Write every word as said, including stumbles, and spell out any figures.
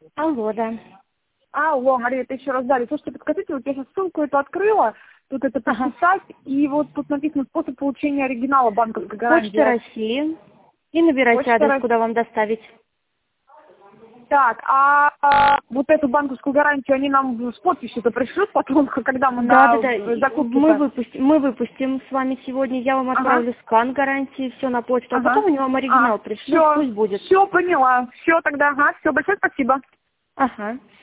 Алло, да. Алло, Мария, это еще раз дали. Слушайте, подскажите, вот я сейчас ссылку эту открыла, тут это Ага. подписать, и вот тут написано способ получения оригинала банковской гарантии. Почта России. И набирайте Почта адрес, России. куда вам доставить. Так, а, а вот эту банковскую гарантию они нам с подписью-то пришлют потом, когда мы Да, на да, да. закупке. Мы выпустим, мы выпустим с вами сегодня. Я вам Ага. отправлю скан гарантии, все на почту, а Ага. потом они вам оригинал А, пришлют, все, пусть будет. все поняла. Все тогда, ага, все, большое спасибо. Ага.